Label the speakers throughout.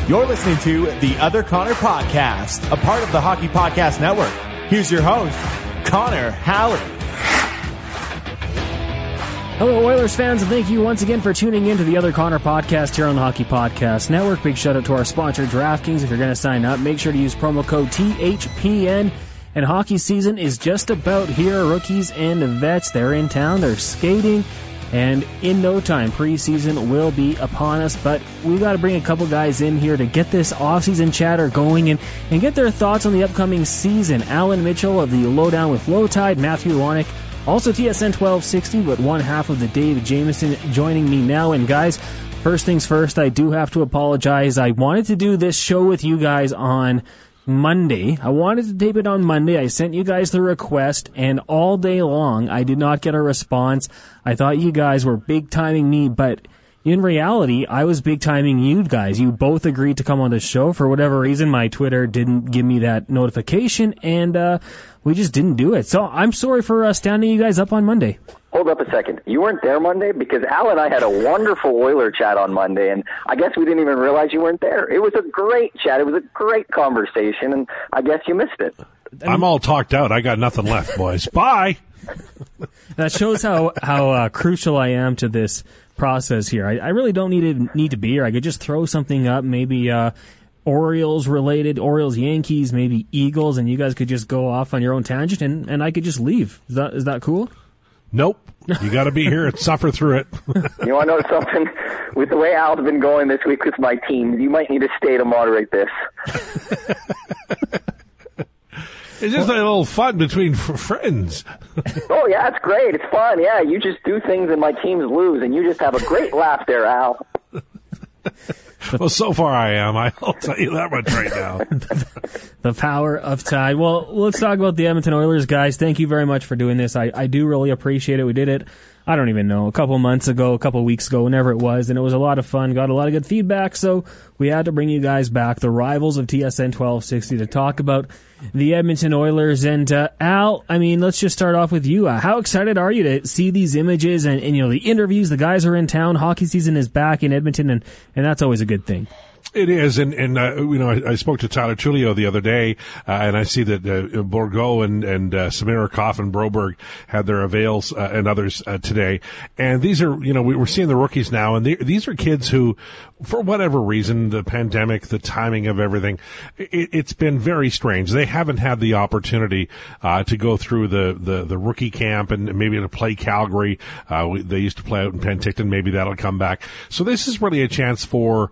Speaker 1: You're listening to the Other Connor Podcast, a part of the Hockey Podcast Network. Here's your host, Connor Halley.
Speaker 2: Hello, Oilers fans, and thank you once again for tuning in to the Other Connor Podcast here on the Hockey Podcast Network. Big shout out to our sponsor, DraftKings. If you're going to sign up, make sure to use promo code THPN. And hockey season is just about here. Rookies and vets, they're in town, they're skating. And in no time, preseason will be upon us. But we got to bring a couple guys in here to get this off-season chatter going and get their thoughts on the upcoming season. Alan Mitchell of the Lowdown with Lowtide, Matthew Warnick, also TSN 1260, but one half of the Dave Jameson joining me now. And guys, first things first, I do have to apologize. I wanted to do this show with you guys on Monday. I wanted to tape it on Monday. I sent you guys the request, and all day long I did not get a response. I thought you guys were big timing me, but in reality, I was big timing you guys. You both agreed to come on the show. For whatever reason, my Twitter didn't give me that notification, and we just didn't do it. So I'm sorry for standing you guys up on Monday.
Speaker 3: Hold up a second. You weren't there Monday? Because Al and I had a wonderful Oiler chat on Monday, and I guess we didn't even realize you weren't there. It was a great chat. It was a great conversation, and I guess you missed it.
Speaker 4: I'm all talked out. I got nothing left, boys. Bye.
Speaker 2: That shows how crucial I am to this process here. I really don't need to be here. I could just throw something up, maybe Orioles related, Orioles, Yankees, maybe Eagles, and you guys could just go off on your own tangent, and I could just leave. Is that cool?
Speaker 4: Nope. You got to be here and suffer through it.
Speaker 3: You want to know something? With the way Al's been going this week with my team, you might need to stay to moderate this.
Speaker 4: It's just a little fun between friends.
Speaker 3: Oh, yeah, it's great. It's fun. Yeah, you just do things and my teams lose, and you just have a great laugh there, Al.
Speaker 4: Well, so far I am. I'll tell you that much right now.
Speaker 2: The power of tide. Well, let's talk about the Edmonton Oilers, guys. Thank you very much for doing this. I do really appreciate it. We did it, I don't even know, a couple months ago, a couple weeks ago, whenever it was, and it was a lot of fun. Got a lot of good feedback, so we had to bring you guys back, the rivals of TSN 1260, to talk about the Edmonton Oilers. And Al, I mean, let's just start off with you. How excited are you to see these images and you know, the interviews? The guys are in town. Hockey season is back in Edmonton, and that's always a good thing.
Speaker 4: It is, and you know, I spoke to Tyler Tullio the other day, and I see that Bourgault and Samirakov and Broberg had their avails and others today. And these are, you know, we're seeing the rookies now, and these are kids who, for whatever reason, the pandemic, the timing of everything, it's been very strange. They haven't had the opportunity to go through the rookie camp and maybe to play Calgary. They used to play out in Penticton. Maybe that'll come back. So this is really a chance for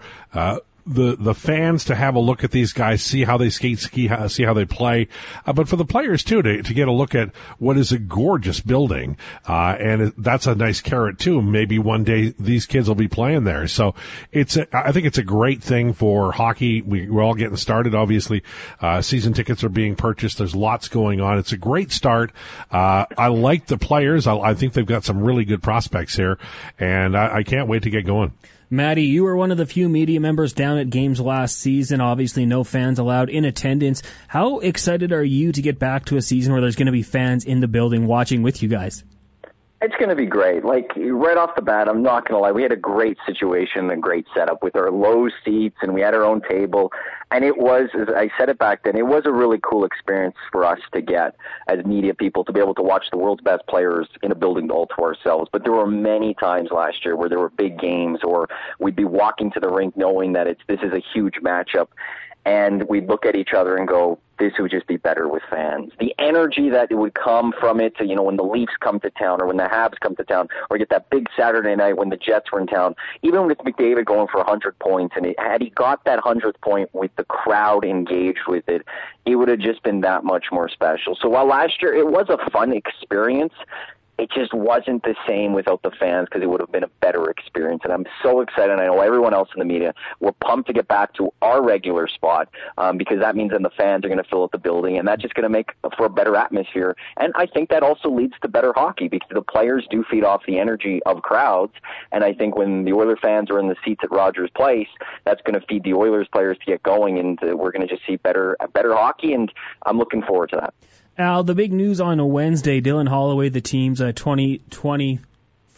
Speaker 4: the fans to have a look at these guys, see how they skate, see how they play, but for the players too to get a look at what is a gorgeous building, and that's a nice carrot too. Maybe one day these kids will be playing there. So I think it's a great thing for hockey. We're all getting started. Obviously, season tickets are being purchased. There's lots going on. It's a great start. I like the players. I think they've got some really good prospects here, and I can't wait to get going.
Speaker 2: Maddie, you were one of the few media members down at games last season. Obviously, no fans allowed in attendance. How excited are you to get back to a season where there's going to be fans in the building watching with you guys?
Speaker 3: It's going to be great. Like, right off the bat, I'm not going to lie. We had a great situation, a great setup with our low seats, and we had our own table. And it was, as I said it back then, it was a really cool experience for us to get as media people to be able to watch the world's best players in a building all to ourselves. But there were many times last year where there were big games, or we'd be walking to the rink knowing that this is a huge matchup. And we'd look at each other and go, this would just be better with fans. The energy that would come from it, you know, when the Leafs come to town or when the Habs come to town, or get that big Saturday night when the Jets were in town, even with McDavid going for 100 points, and had he got that 100th point with the crowd engaged with it, it would have just been that much more special. So while last year it was a fun experience, it just wasn't the same without the fans, because it would have been a better experience. And I'm so excited. I know everyone else in the media, we're pumped to get back to our regular spot, because that means then the fans are going to fill up the building, and that's just going to make for a better atmosphere. And I think that also leads to better hockey, because the players do feed off the energy of crowds. And I think when the Oilers fans are in the seats at Rogers Place, that's going to feed the Oilers players to get going, and we're going to just see better hockey, and I'm looking forward to that.
Speaker 2: Al, the big news on a Wednesday, Dylan Holloway, the team's 2021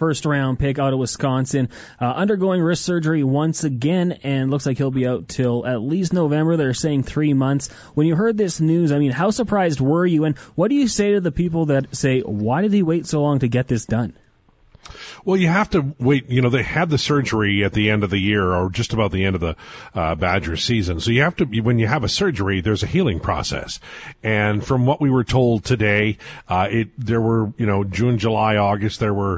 Speaker 2: first-round pick out of Wisconsin, undergoing wrist surgery once again, and looks like he'll be out till at least November. They're saying 3 months. When you heard this news, I mean, how surprised were you, and what do you say to the people that say, why did he wait so long to get this done?
Speaker 4: Well, you have to wait. You know, they had the surgery at the end of the year, or just about the end of the Badger season. So you have to, when you have a surgery, there's a healing process. And from what we were told today, there were, June, July, August, there were,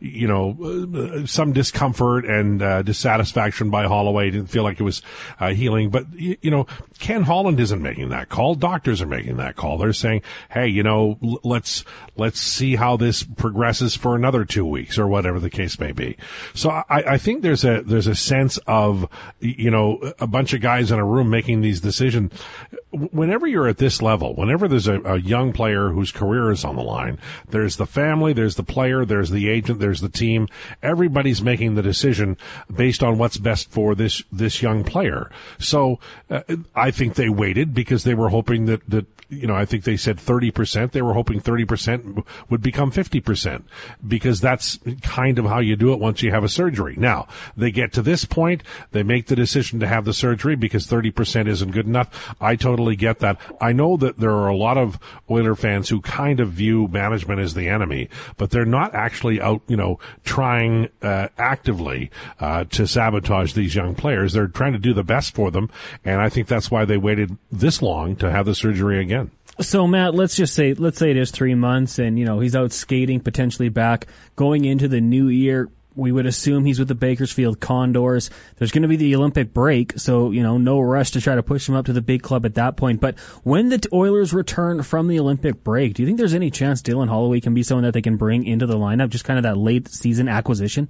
Speaker 4: some discomfort and dissatisfaction by Holloway. Didn't feel like it was healing. But, Ken Holland isn't making that call. Doctors are making that call. They're saying, hey, let's see how this progresses for another 2 weeks or whatever the case may be. So I think there's a sense of, a bunch of guys in a room making these decisions. Whenever you're at this level, whenever there's a young player whose career is on the line, there's the family, there's the player, there's the agent, there's the team. Everybody's making the decision based on what's best for this young player. So I think they waited because they were hoping that I think they said 30%. They were hoping 30% would become 50% because that's kind of how you do it once you have a surgery. Now, they get to this point, they make the decision to have the surgery because 30% isn't good enough. I totally get that. I know that there are a lot of Oiler fans who kind of view management as the enemy, but they're not actually out, trying actively to sabotage these young players. They're trying to do the best for them, and I think that's why they waited this long to have the surgery again.
Speaker 2: So, Matt, let's say it is 3 months and, he's out skating, potentially back, going into the new year. We would assume he's with the Bakersfield Condors. There's going to be the Olympic break, so, no rush to try to push him up to the big club at that point. But when the Oilers return from the Olympic break, do you think there's any chance Dylan Holloway can be someone that they can bring into the lineup, just kind of that late season acquisition?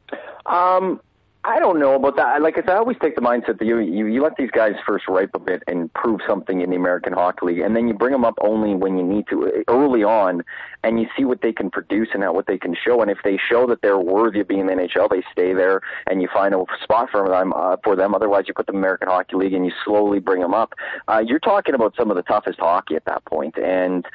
Speaker 3: I don't know about that. Like I said, I always take the mindset that you let these guys first ripe a bit and prove something in the American Hockey League, and then you bring them up only when you need to, early on, and you see what they can produce and what they can show. And if they show that they're worthy of being in the NHL, they stay there, and you find a spot for them. Otherwise, you put them in the American Hockey League, and you slowly bring them up. You're talking about some of the toughest hockey at that point. And,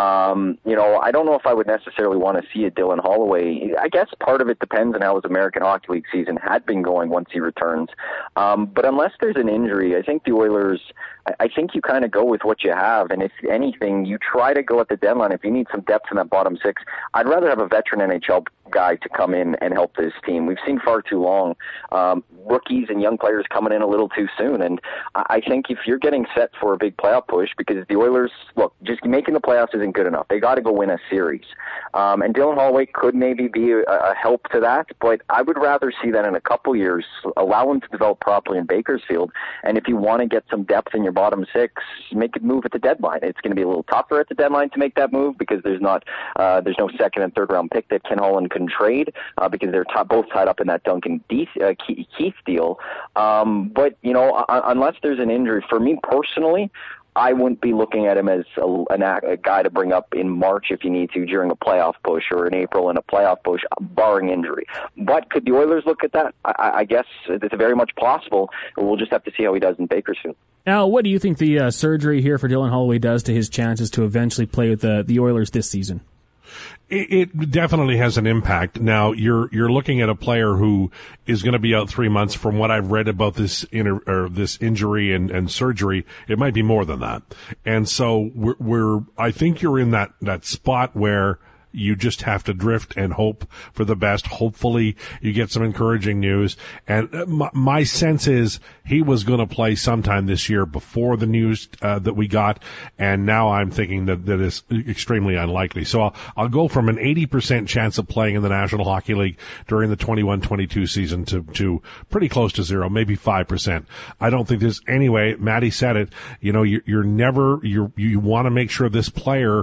Speaker 3: I don't know if I would necessarily want to see a Dylan Holloway. I guess part of it depends on how his American Hockey League season had been going once he returns. But unless there's an injury, I think the Oilers, I think you kind of go with what you have. And if anything, you try to go at the deadline. If you need some depth in that bottom six, I'd rather have a veteran NHL guy to come in and help this team. We've seen far too long rookies and young players coming in a little too soon. And I think if you're getting set for a big playoff push, because the Oilers, look, just making the playoffs isn't good enough. They got to go win a series. And Dylan Holloway could maybe be a help to that, but I would rather see that in a couple years, allow him to develop properly in Bakersfield. And if you want to get some depth in your bottom six, make a move at the deadline. It's going to be a little tougher at the deadline to make that move because there's no second and third round pick that Ken Holland can trade because they're both tied up in that Duncan Keith deal. But, unless there's an injury, for me personally, I wouldn't be looking at him as a guy to bring up in March if you need to during a playoff push or in April in a playoff push, barring injury. But could the Oilers look at that? I guess it's very much possible. We'll just have to see how he does in Bakersfield.
Speaker 2: Al, what do you think the surgery here for Dylan Holloway does to his chances to eventually play with the Oilers this season?
Speaker 4: It definitely has an impact. Now, you're looking at a player who is going to be out 3 months. From what I've read about this injury and surgery, it might be more than that. And so I think you're in that spot where you just have to drift and hope for the best. Hopefully you get some encouraging news. And my sense is he was going to play sometime this year before the news that we got. And now I'm thinking that is extremely unlikely. So I'll go from an 80% chance of playing in the National Hockey League during the 21-22 season to pretty close to zero, maybe 5%. I don't think there's any way. Matty said it. You want to make sure this player,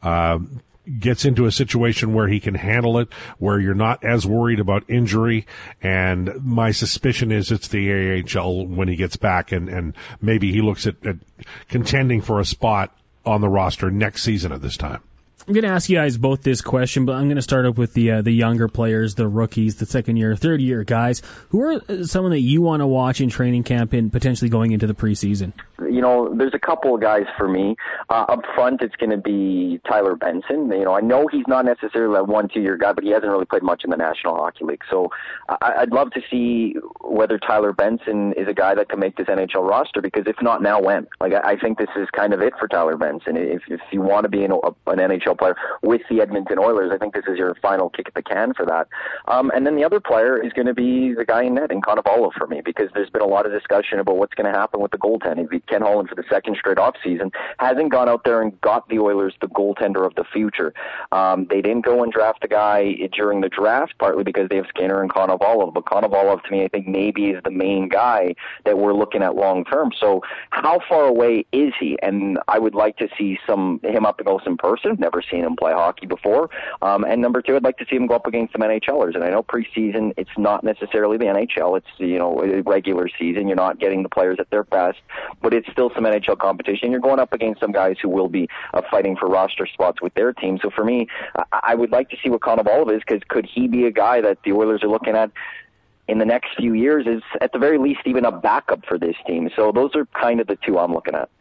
Speaker 4: gets into a situation where he can handle it, where you're not as worried about injury. And my suspicion is it's the AHL when he gets back, and maybe he looks at contending for a spot on the roster next season at this time.
Speaker 2: I'm going to ask you guys both this question, but I'm going to start up with the younger players, the rookies, the second year, third year guys. Who are someone that you want to watch in training camp and potentially going into the preseason?
Speaker 3: You know, there's a couple of guys for me. Up front, it's going to be Tyler Benson. You know, I know he's not necessarily a 1-2 year guy, but he hasn't really played much in the National Hockey League. So I'd love to see whether Tyler Benson is a guy that can make this NHL roster, because if not now, when? Like, I think this is kind of it for Tyler Benson. If you want to be an NHL player with the Edmonton Oilers, I think this is your final kick at the can for that. And then the other player is going to be the guy in net, in Konovalov, for me, because there's been a lot of discussion about what's going to happen with the goaltending. Ken Holland, for the second straight offseason, hasn't gone out there and got the Oilers the goaltender of the future. They didn't go and draft a guy during the draft, partly because they have Skinner and Konovalov. But Konovalov, to me, I think maybe is the main guy that we're looking at long term. So how far away is he? And I would like to see him up close in person. Never seen him play hockey before. And number two, I'd like to see him go up against some NHLers. And I know preseason, it's not necessarily the NHL. It's, you know, a regular season. You're not getting the players at their best, but it's still some NHL competition. You're going up against some guys who will be fighting for roster spots with their team. So for me, I would like to see what Konovalov is, because could he be a guy that the Oilers are looking at in the next few years is, at the very least, even a backup for this team? So those are kind of the two I'm looking at.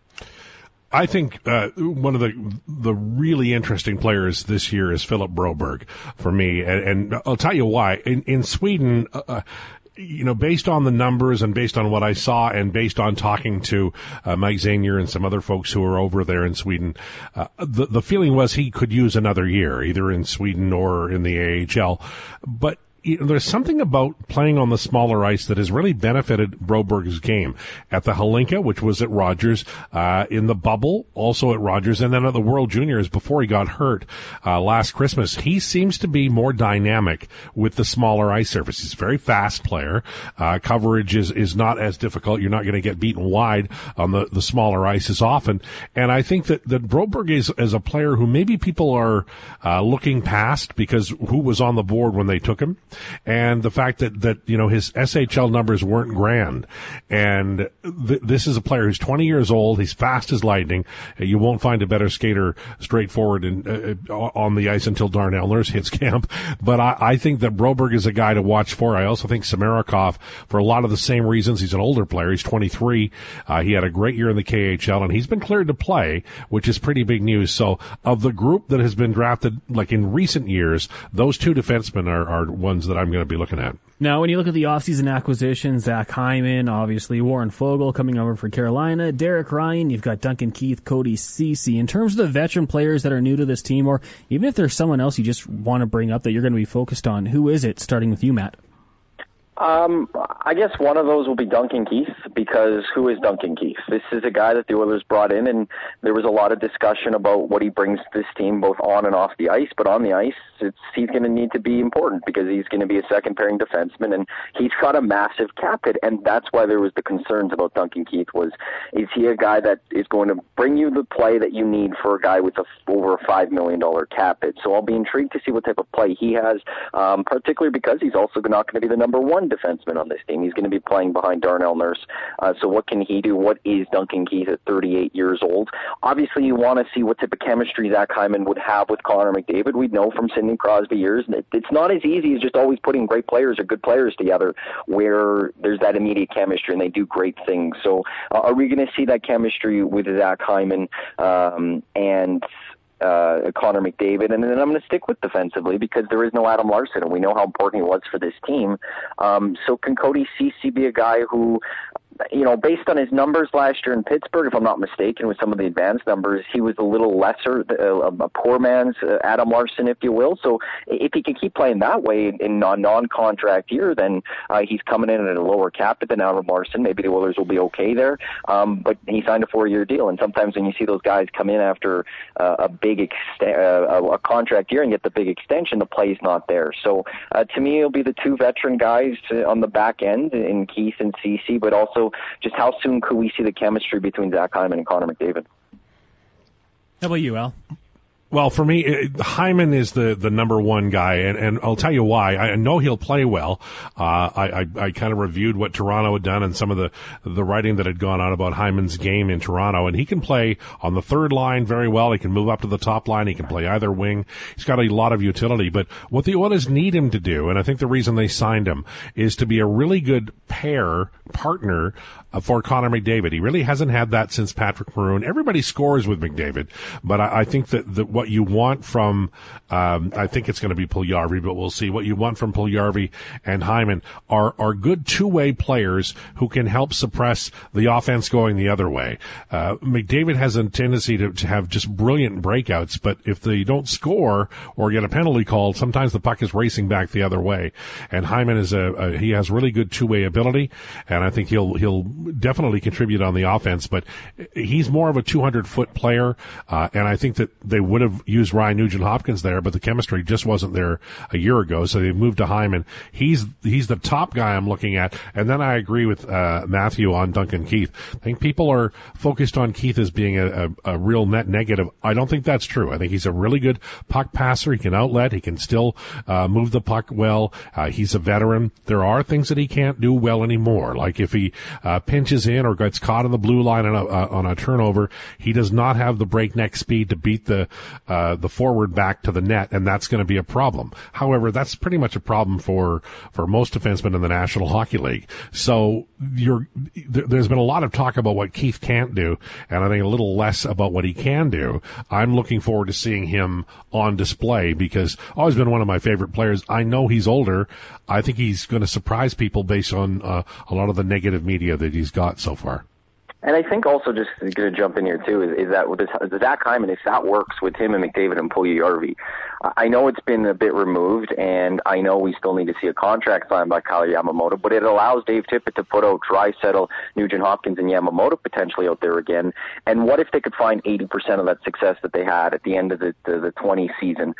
Speaker 4: I think one of the really interesting players this year is Philip Broberg for me, and I'll tell you why. In Sweden, you know, based on the numbers and based on what I saw and based on talking to Mike Zanier and some other folks who are over there in Sweden, the feeling was he could use another year, either in Sweden or in the AHL. But there's something about playing on the smaller ice that has really benefited Broberg's game. At the Hlinka, which was at Rogers, in the bubble, also at Rogers, and then at the World Juniors before he got hurt last Christmas. He seems to be more dynamic with the smaller ice surface. He's a very fast player. Coverage is not as difficult. You're not going to get beaten wide on the smaller ice as often. And I think that Broberg is a player who maybe people are looking past because who was on the board when they took him. And the fact that you know, his SHL numbers weren't grand. And this is a player who's 20 years old. He's fast as lightning. You won't find a better skater straightforward on the ice until Darnell Nurse hits camp. But I think that Broberg is a guy to watch for. I also think Samorukov, for a lot of the same reasons. He's an older player. He's 23. He had a great year in the KHL, and he's been cleared to play, which is pretty big news. So of the group that has been drafted, like in recent years, those two defensemen are ones that I'm going to be looking at.
Speaker 2: Now, when you look at the offseason acquisitions, Zach Hyman, obviously Warren Fogle coming over for Carolina, Derek Ryan, you've got Duncan Keith, Cody Ceci. In terms of the veteran players that are new to this team, or even if there's someone else you just want to bring up that you're going to be focused on, who is it, starting with you, Matt?
Speaker 3: I guess one of those will be Duncan Keith, because who is Duncan Keith? This is a guy that the Oilers brought in, and there was a lot of discussion about what he brings to this team, both on and off the ice. But on the ice, he's going to need to be important, because he's going to be a second-pairing defenseman, and he's got a massive cap hit, and that's why there was the concerns about Duncan Keith. Is he a guy that is going to bring you the play that you need for a guy with over a $5 million cap hit? So I'll be intrigued to see what type of play he has, particularly because he's also not going to be the number one defenseman on this team. He's going to be playing behind Darnell Nurse. So what can he do? What is Duncan Keith at 38 years old? Obviously, you want to see what type of chemistry Zach Hyman would have with Connor McDavid. We know from Sidney Crosby years, it's not as easy as just always putting great players or good players together where there's that immediate chemistry and they do great things. So are we going to see that chemistry with Zach Hyman and Connor McDavid? And then I'm going to stick with defensively, because there is no Adam Larsson, and we know how important he was for this team. So can Cody Ceci be a guy who, you know, based on his numbers last year in Pittsburgh, if I'm not mistaken, with some of the advanced numbers, he was a little lesser, a poor man's Adam Larsson, if you will. So if he can keep playing that way in a non-contract year, then he's coming in at a lower cap than Adam Larsson. Maybe the Oilers will be okay there. But he signed a 4-year deal, and sometimes when you see those guys come in after a big a contract year and get the big extension, the play's not there. So to me, it'll be the two veteran guys on the back end in Keith and Ceci, but also just how soon could we see the chemistry between Zach Hyman and Connor McDavid?
Speaker 2: How about you, Al?
Speaker 4: Well, for me, Hyman is the number one guy, and I'll tell you why. I know he'll play well. I kind of reviewed what Toronto had done and some of the writing that had gone on about Hyman's game in Toronto, and he can play on the third line very well. He can move up to the top line. He can play either wing. He's got a lot of utility, but what the Oilers need him to do, and I think the reason they signed him, is to be a really good partner for Connor McDavid. He really hasn't had that since Patrick Maroon. Everybody scores with McDavid, but I think that what you want from, I think it's going to be Puljujarvi, but we'll see. What you want from Puljujarvi and Hyman are good two-way players who can help suppress the offense going the other way. McDavid has a tendency to have just brilliant breakouts, but if they don't score or get a penalty called, sometimes the puck is racing back the other way. And Hyman he has really good two-way ability, and I think he'll definitely contribute on the offense, but he's more of a 200-foot player, and I think that they would have used Ryan Nugent-Hopkins there, but the chemistry just wasn't there a year ago, so they moved to Hyman. He's the top guy I'm looking at, and then I agree with Matthew on Duncan Keith. I think people are focused on Keith as being a real net negative. I don't think that's true. I think he's a really good puck passer. He can outlet. He can still move the puck well. He's a veteran. There are things that he can't do well anymore, like if he pinches in or gets caught on the blue line on a turnover, he does not have the breakneck speed to beat the forward back to the net, and that's going to be a problem. However, that's pretty much a problem for most defensemen in the National Hockey League. So there's been a lot of talk about what Keith can't do, and I think a little less about what he can do. I'm looking forward to seeing him on display because always been one of my favorite players. I know he's older. I think he's going to surprise people based on a lot of the negative media that he's got so far.
Speaker 3: And I think also, just going to jump in here too, is that with Zach Hyman, if that works with him and McDavid and Puljujarvi, I know it's been a bit removed, and I know we still need to see a contract signed by Kyle Yamamoto, but it allows Dave Tippett to put out Draisaitl, Nugent-Hopkins, and Yamamoto potentially out there again. And what if they could find 80% of that success that they had at the end of the 20 season,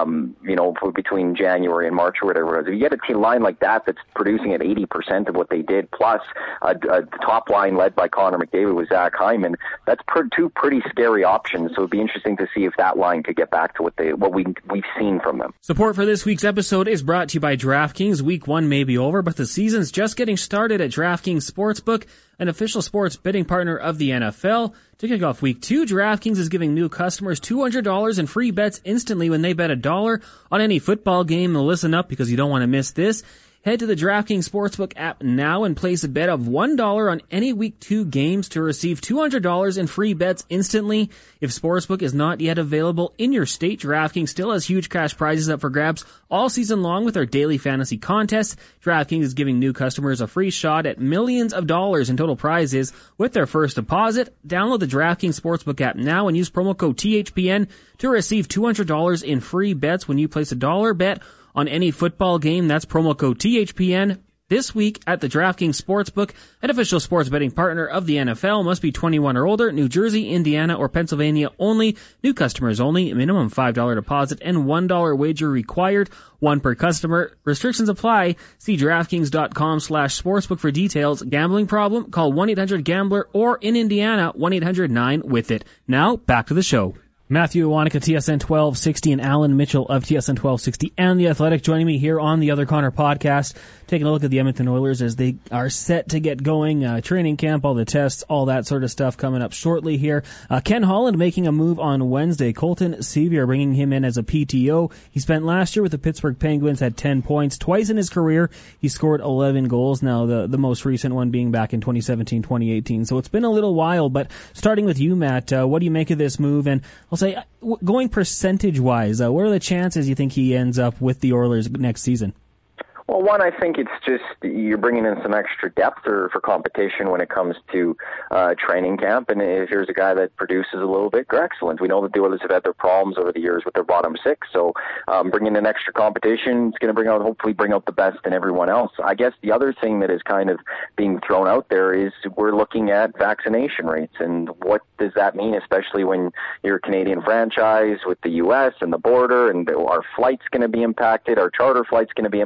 Speaker 3: between January and March or whatever it was? If you get a line like that that's producing at 80% of what they did, plus a top line led by Connor McDavid with Zach Hyman, that's two pretty scary options. So it'd be interesting to see if that line could get back to what we've seen from them.
Speaker 2: Support for this week's episode is brought to you by DraftKings. Week 1 may be over, but the season's just getting started at DraftKings Sportsbook, an official sports betting partner of the NFL. To kick off Week 2, DraftKings is giving new customers $200 in free bets instantly when they bet $1 on any football game. Now listen up because you don't want to miss this. Head to the DraftKings Sportsbook app now and place a bet of $1 on any Week 2 games to receive $200 in free bets instantly. If Sportsbook is not yet available in your state, DraftKings still has huge cash prizes up for grabs all season long with our daily fantasy contests. DraftKings is giving new customers a free shot at millions of dollars in total prizes with their first deposit. Download the DraftKings Sportsbook app now and use promo code THPN to receive $200 in free bets when you place a $1 bet on any football game. That's promo code THPN this week at the DraftKings Sportsbook, an official sports betting partner of the NFL. Must be 21 or older. New Jersey, Indiana, or Pennsylvania only. New customers only. Minimum $5 deposit and $1 wager required. One per customer. Restrictions apply. See DraftKings.com/sportsbook for details. Gambling problem? Call 1-800-GAMBLER or in Indiana, 1-800-9-WITH-IT. Now, back to the show. Matthew Iwanica, TSN 1260, and Alan Mitchell of TSN 1260 and The Athletic joining me here on the Other Connor podcast, taking a look at the Edmonton Oilers as they are set to get going. Training camp, all the tests, all that sort of stuff coming up shortly here. Ken Holland making a move on Wednesday. Colton Sevier bringing him in as a PTO. He spent last year with the Pittsburgh Penguins, had 10 points. Twice in his career, he scored 11 goals. Now, the most recent one being back in 2017, 2018. So it's been a little while, but starting with you, Matt, what do you make of this move? And I'll say, going percentage-wise, what are the chances you think he ends up with the Oilers next season?
Speaker 3: Well, one, I think it's just you're bringing in some extra depth for competition when it comes to training camp. And if there's a guy that produces a little bit, excellent. We know that the Oilers have had their problems over the years with their bottom six. So bringing in extra competition is going to hopefully bring out the best in everyone else. I guess the other thing that is kind of being thrown out there is we're looking at vaccination rates. And what does that mean, especially when you're a Canadian franchise with the U.S. and the border, and our flight's going to be impacted, our charter flight's going to be impacted. And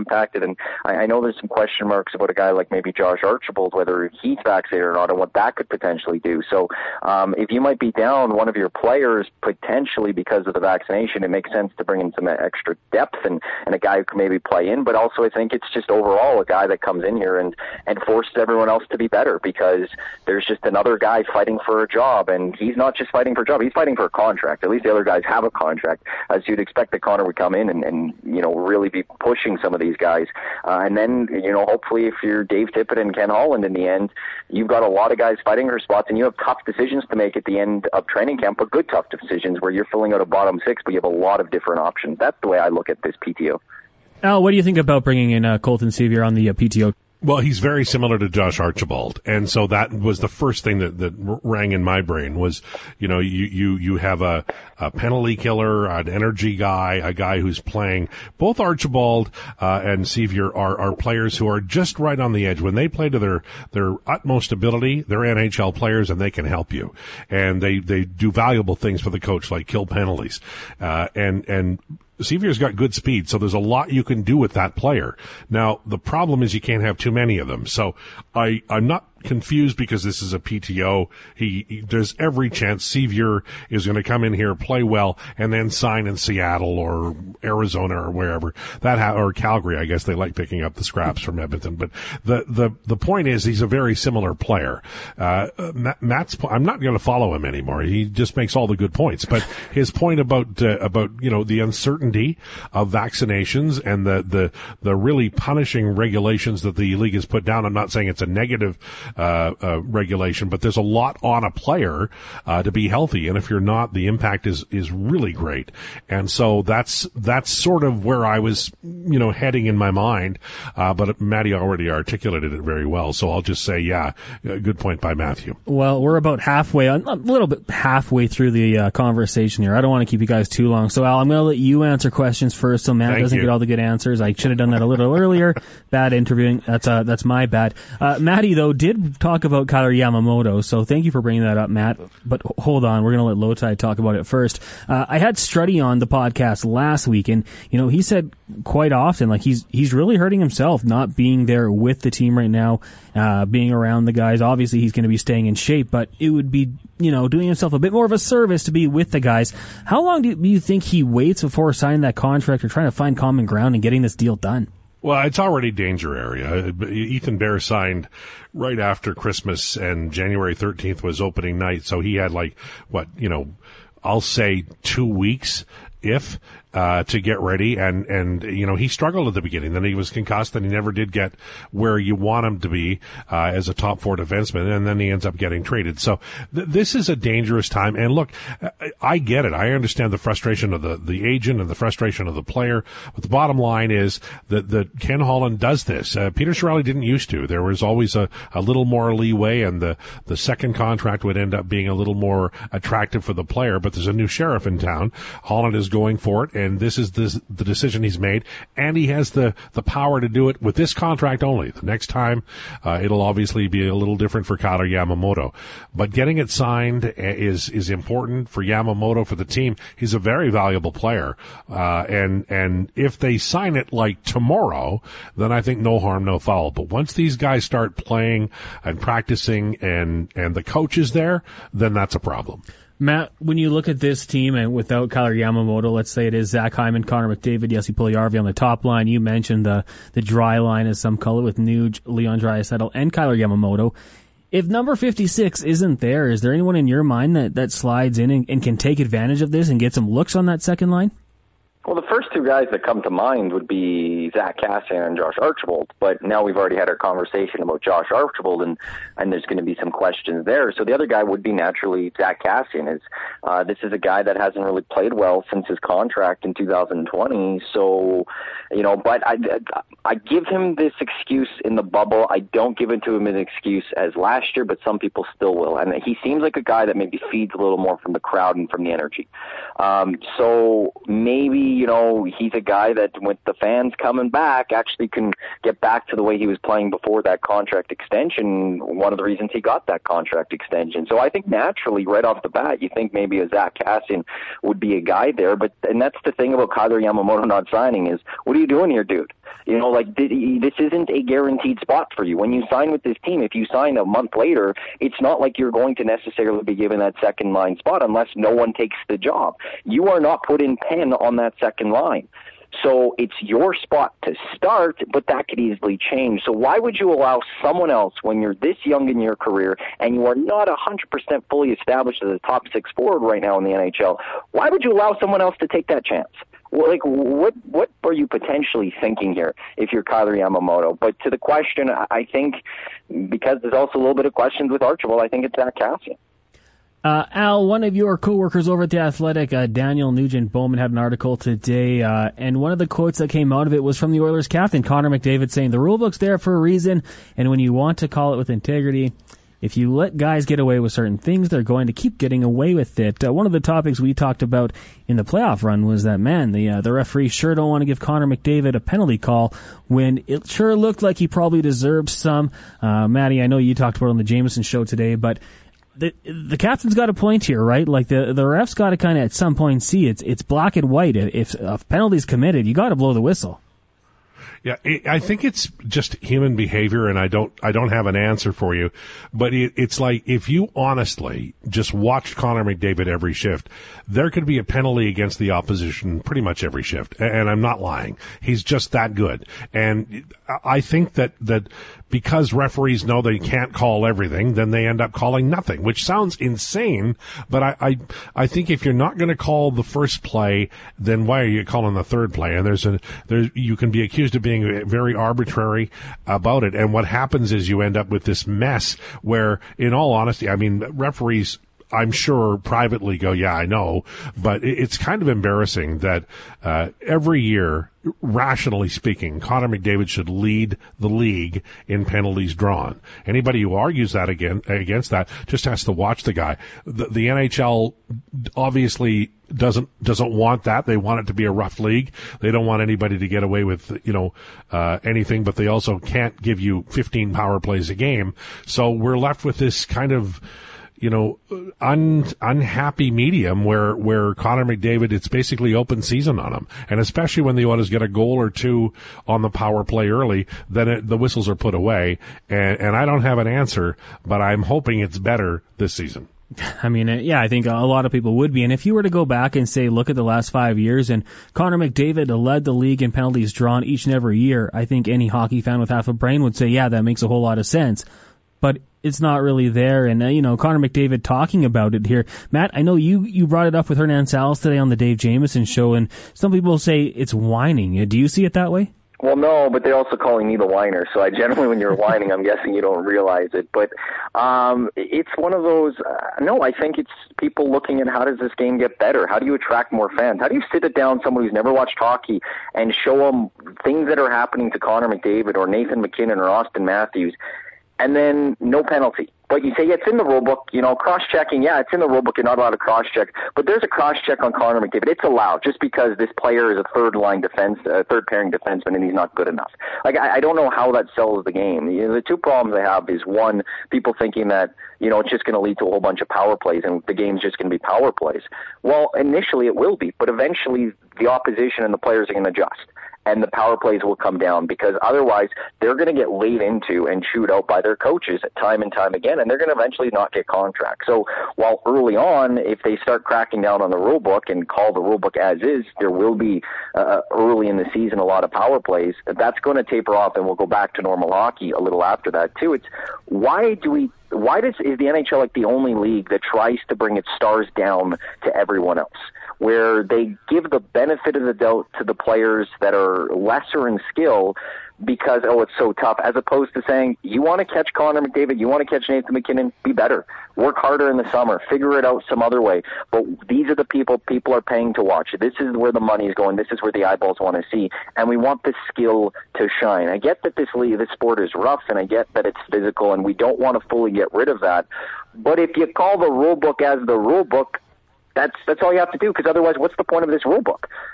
Speaker 3: And I know there's some question marks about a guy like maybe Josh Archibald, whether he's vaccinated or not, and what that could potentially do. So if you might be down one of your players potentially because of the vaccination, it makes sense to bring in some extra depth and a guy who can maybe play in. But also I think it's just overall a guy that comes in here and forces everyone else to be better, because there's just another guy fighting for a job, and he's not just fighting for a job, he's fighting for a contract. At least the other guys have a contract, as you'd expect that Connor would come in and really be pushing some of these guys. And then, hopefully if you're Dave Tippett and Ken Holland in the end, you've got a lot of guys fighting for spots, and you have tough decisions to make at the end of training camp, but good tough decisions where you're filling out a bottom six, but you have a lot of different options. That's the way I look at this PTO.
Speaker 2: Al, what do you think about bringing in Colton Sceviour on the PTO?
Speaker 4: Well, he's very similar to Josh Archibald, and so that was the first thing that rang in my brain was, you have a penalty killer, an energy guy, a guy who's playing. Both Archibald and Sceviour are players who are just right on the edge. When they play to their utmost ability, they're NHL players, and they can help you, and they do valuable things for the coach, like kill penalties, and Sceviour's got good speed, so there's a lot you can do with that player. Now, the problem is you can't have too many of them. So I'm not confused because this is a PTO. There's every chance Sceviour is going to come in here, play well, and then sign in Seattle or Arizona or wherever or Calgary. I guess they like picking up the scraps from Edmonton. But the point is, he's a very similar player. Matt's, I'm not going to follow him anymore. He just makes all the good points. But his point about the uncertainty of vaccinations and the really punishing regulations that the league has put down. I'm not saying it's a negative regulation, but there's a lot on a player to be healthy, and if you're not, the impact is really great. And so that's sort of where I was heading in my mind, but Matty already articulated it very well, so I'll just say, yeah, good point by Matthew. Well,
Speaker 2: we're about a little bit halfway through the conversation here. I don't want to keep you guys too long, so Al, I'm going to let you answer questions first so Matt doesn't get all the good answers. I should have done that a little earlier. Bad interviewing. That's my bad. Matty, though, did talk about Kailer Yamamoto, so thank you for bringing that up, Matt. But hold on, we're going to let Lowtide talk about it first. I had Struddy on the podcast last week, and he said quite often, like, he's really hurting himself not being there with the team right now, being around the guys. Obviously, he's going to be staying in shape, but it would be doing himself a bit more of a service to be with the guys. How long do you think he waits before signing that contract or trying to find common ground and getting this deal done?
Speaker 4: Well, it's already danger area. Ethan Bear signed right after Christmas, and January 13th was opening night, so he had I'll say 2 weeks to get ready, and he struggled at the beginning. Then he was concussed, and he never did get where you want him to be as a top four defenseman, and then he ends up getting traded. So this is a dangerous time. And look, I get it. I understand the frustration of the agent and the frustration of the player. But the bottom line is that Ken Holland does this. Peter Chiarelli didn't used to. There was always a little more leeway, and the second contract would end up being a little more attractive for the player. But there's a new sheriff in town. Holland is going for it, and this is the decision he's made, and he has the power to do it with this contract only. The next time, it'll obviously be a little different for Kailer Yamamoto, but getting it signed is important for Yamamoto, for the team. He's a very valuable player, and if they sign it like tomorrow, then I think no harm, no foul. But once these guys start playing and practicing, and the coach is there, then that's a problem.
Speaker 2: Matt, when you look at this team and without Kailer Yamamoto, let's say it is Zach Hyman, Connor McDavid, Jesse Puljujarvi on the top line. You mentioned the dry line, as some call it, with Nuge, Leon Draisaitl, and Kailer Yamamoto. If number 56 isn't there, is there anyone in your mind that slides in and can take advantage of this and get some looks on that second line?
Speaker 3: Well, the first two guys that come to mind would be Zach Kassian and Josh Archibald, but now we've already had our conversation about Josh Archibald, and there's going to be some questions there. So the other guy would be naturally Zach Kassian. This is a guy that hasn't really played well since his contract in 2020. So, but I give him this excuse in the bubble. I don't give it to him an excuse as last year, but some people still will. And he seems like a guy that maybe feeds a little more from the crowd and from the energy. So maybe, he's a guy that with the fans coming back actually can get back to the way he was playing before that contract extension. One of the reasons he got that contract extension. So I think naturally right off the bat, you think maybe a Zach Kassian would be a guy there. And that's the thing about Kailer Yamamoto not signing is, what are you doing here, dude? You know, like, this isn't a guaranteed spot for you. When you sign with this team, if you sign a month later, it's not like you're going to necessarily be given that second line spot unless no one takes the job. You are not put in pen on that second line. So it's your spot to start, but that could easily change. So why would you allow someone else, when you're this young in your career and you are not 100% fully established as a top six forward right now in the NHL, why would you allow someone else to take that chance? Well, like, what are you potentially thinking here if you're Kailer Yamamoto? But to the question, I think, because there's also a little bit of questions with Archibald, I think it's Zack Kassian.
Speaker 2: Al, one of your coworkers over at The Athletic, Daniel Nugent-Bowman, had an article today, and one of the quotes that came out of it was from the Oilers captain, Connor McDavid, saying, "The rulebook's there for a reason, and when you want to call it with integrity, if you let guys get away with certain things, they're going to keep getting away with it." One of the topics we talked about in the playoff run was that, man, the referees sure don't want to give Connor McDavid a penalty call when it sure looked like he probably deserved some. Maddie, I know you talked about it on the Jameson show today, but the captain's got a point here, right? Like, the ref's got to kind of at some point see it's black and white. If a penalty's committed, you got to blow the whistle.
Speaker 4: Yeah, I think it's just human behavior, and I don't have an answer for you. But it's like, if you honestly just watched Connor McDavid every shift, there could be a penalty against the opposition pretty much every shift. And I'm not lying. He's just that good. And I think that because referees know they can't call everything, then they end up calling nothing, which sounds insane. But I think if you're not going to call the first play, then why are you calling the third play? And you can be accused of being very arbitrary about it. And what happens is you end up with this mess where, in all honesty, I mean, referees, I'm sure, privately go, yeah, I know, but it's kind of embarrassing that every year, rationally speaking, Connor McDavid should lead the league in penalties drawn. Anybody who argues that against that just has to watch the guy. The NHL obviously doesn't want that. They want it to be a rough league. They don't want anybody to get away with, anything, but they also can't give you 15 power plays a game. So we're left with this kind of, unhappy medium where Connor McDavid, it's basically open season on him. And especially when the Oilers get a goal or two on the power play early, then the whistles are put away. And I don't have an answer, but I'm hoping it's better this season.
Speaker 2: I mean, yeah, I think a lot of people would be. And if you were to go back and say, look at the last 5 years, and Connor McDavid led the league in penalties drawn each and every year, I think any hockey fan with half a brain would say, yeah, that makes a whole lot of sense. But it's not really there. And, Connor McDavid talking about it here. Matt, I know you brought it up with Hernan Salas today on the Dave Jameson show, and some people say it's whining. Do you see it that way?
Speaker 3: Well, no, but they're also calling me the whiner. So I generally, when you're whining, I'm guessing you don't realize it. But it's one of those, no, I think it's people looking at how does this game get better? How do you attract more fans? How do you sit it down someone who's never watched hockey and show them things that are happening to Connor McDavid or Nathan McKinnon or Austin Matthews, and then no penalty? But you say, yeah, it's in the rule book, cross-checking, yeah, it's in the rule book, you're not allowed to cross-check. But there's a cross-check on Connor McDavid. It's allowed just because this player is a third-pairing defenseman, and he's not good enough. Like, I don't know how that sells the game. The two problems I have is, one, people thinking that, it's just going to lead to a whole bunch of power plays, and the game's just going to be power plays. Well, initially it will be, but eventually the opposition and the players are going to adjust, and the power plays will come down, because otherwise they're going to get laid into and chewed out by their coaches time and time again, and they're going to eventually not get contracts. So while early on, if they start cracking down on the rule book and call the rule book as is, there will be early in the season a lot of power plays. That's going to taper off, and we'll go back to normal hockey a little after that too. It's is the NHL like the only league that tries to bring its stars down to everyone else, where they give the benefit of the doubt to the players that are lesser in skill because, it's so tough, as opposed to saying, you want to catch Connor McDavid, you want to catch Nathan McKinnon, be better. Work harder in the summer. Figure it out some other way. But these are the people are paying to watch. This is where the money is going. This is where the eyeballs want to see. And we want the skill to shine. I get that this sport is rough, and I get that it's physical, and we don't want to fully get rid of that. But if you call the rule book as the rule book, that's all you have to do, because otherwise, what's the point of this rule book?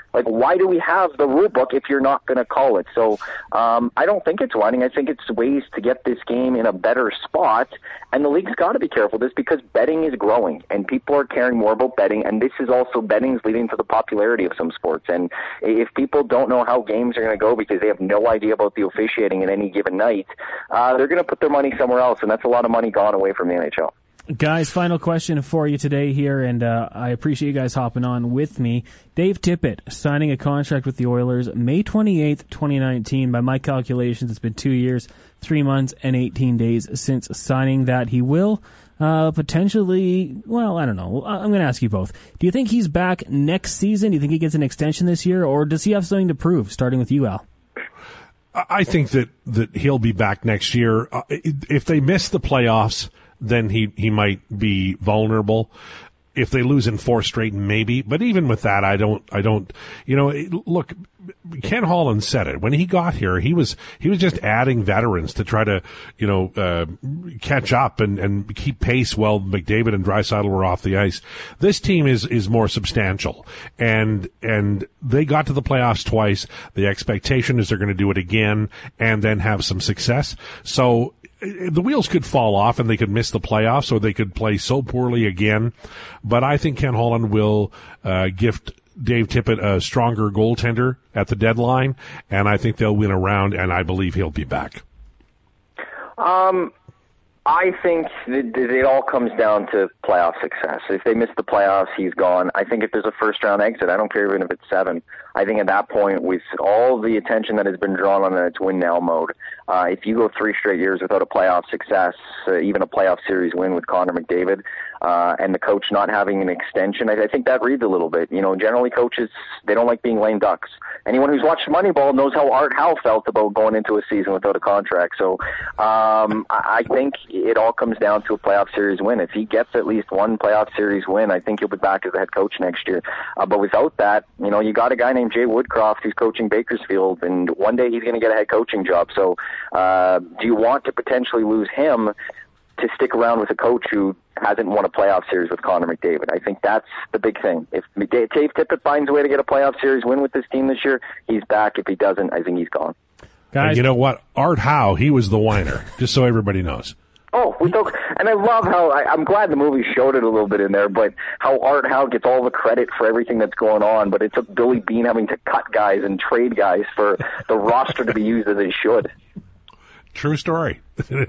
Speaker 3: Like, why do we have the rule book if you're not going to call it? So I don't think it's whining. I think it's ways to get this game in a better spot, and the league's got to be careful of this because betting is growing, and people are caring more about betting, and this is also betting's leading to the popularity of some sports. And if people don't know how games are going to go because they have no idea about the officiating at any given night, they're going to put their money somewhere else, and that's a lot of money gone away from the NHL.
Speaker 2: Guys, final question for you today here, and I appreciate you guys hopping on with me. Dave Tippett signing a contract with the Oilers May 28th, 2019. By my calculations, it's been 2 years, 3 months, and 18 days since signing that. He will potentially, well, I don't know. I'm going to ask you both. Do you think he's back next season? Do you think he gets an extension this year, or does he have something to prove, starting with you, Al?
Speaker 4: I think that he'll be back next year. If they miss the playoffs, then he might be vulnerable. If they lose in 4 straight, maybe. But even with that, I don't, look, Ken Holland said it. When he got here, he was just adding veterans to try to, catch up and keep pace while McDavid and Draisaitl were off the ice. This team is more substantial. And they got to the playoffs twice. The expectation is they're going to do it again and then have some success. So, the wheels could fall off and they could miss the playoffs, or they could play so poorly again. But I think Ken Holland will gift Dave Tippett a stronger goaltender at the deadline, and I think they'll win a round, and I believe he'll be back.
Speaker 3: I think it all comes down to playoff success. If they miss the playoffs, he's gone. I think if there's a first-round exit, I don't care even if it's 7. I think at that point, with all the attention that has been drawn on its win-now mode, if you go 3 straight years without a playoff success, even a playoff series win with Connor McDavid, and the coach not having an extension, I think that reads a little bit. Generally coaches, they don't like being lame ducks. Anyone who's watched Moneyball knows how Art Howe felt about going into a season without a contract. So I think it all comes down to a playoff series win. If he gets at least one playoff series win, I think he'll be back as the head coach next year. But without that, you got a guy named Jay Woodcroft who's coaching Bakersfield, and one day he's going to get a head coaching job. So do you want to potentially lose him to stick around with a coach who hasn't won a playoff series with Connor McDavid? I think that's the big thing. If Dave Tippett finds a way to get a playoff series win with this team this year, he's back. If he doesn't, I think he's gone.
Speaker 4: Guys, and you know what? Art Howe, he was the whiner, just so everybody knows.
Speaker 3: And I love how, I'm glad the movie showed it a little bit in there, but how Art Howe gets all the credit for everything that's going on, but it took Billy Beane having to cut guys and trade guys for the roster to be used as it should.
Speaker 4: True story.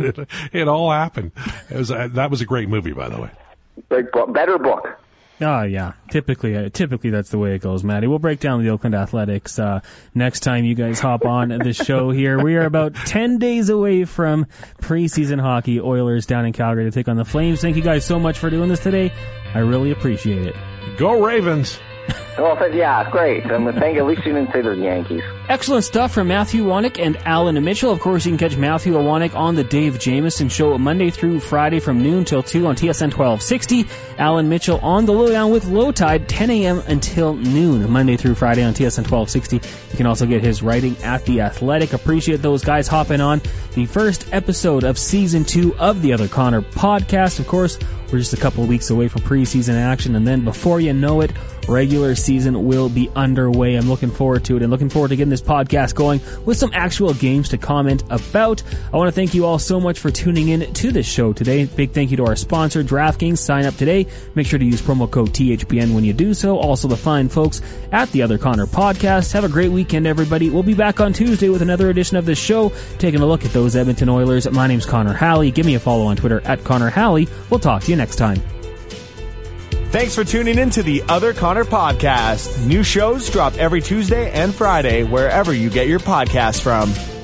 Speaker 4: It all happened. That was a great movie, by the way.
Speaker 3: Better book.
Speaker 2: Oh, yeah. Typically that's the way it goes, Matty. We'll break down the Oakland Athletics next time you guys hop on the show here. We are about 10 days away from preseason hockey. Oilers down in Calgary to take on the Flames. Thank you guys so much for doing this today. I really appreciate it.
Speaker 4: Go Ravens!
Speaker 3: Well, yeah, great. At least you didn't say the Yankees.
Speaker 2: Excellent stuff from Matthew Iwanek and Alan Mitchell. Of course, you can catch Matthew Iwanek on the Dave Jamieson Show Monday through Friday from noon till 2 on TSN 1260. Alan Mitchell on the Lowdown with Low Tide, 10 a.m. until noon, Monday through Friday on TSN 1260. You can also get his writing at The Athletic. Appreciate those guys hopping on the first episode of Season 2 of the Other Connor podcast. Of course, we're just a couple of weeks away from preseason action, and then before you know it, regular season will be underway. I'm looking forward to it, and looking forward to getting this podcast going with some actual games to comment about. I want to thank you all so much for tuning in to this show today. Big thank you to our sponsor, DraftKings. Sign up today. Make sure to use promo code THPN when you do so. Also, the fine folks at the Other Connor podcast. Have a great weekend, everybody. We'll be back on Tuesday with another edition of this show, taking a look at those Edmonton Oilers. My name's Connor Halley. Give me a follow on Twitter at Connor Halley. We'll talk to you next time.
Speaker 1: Thanks for tuning in to the Other Connor podcast. New shows drop every Tuesday and Friday wherever you get your podcasts from.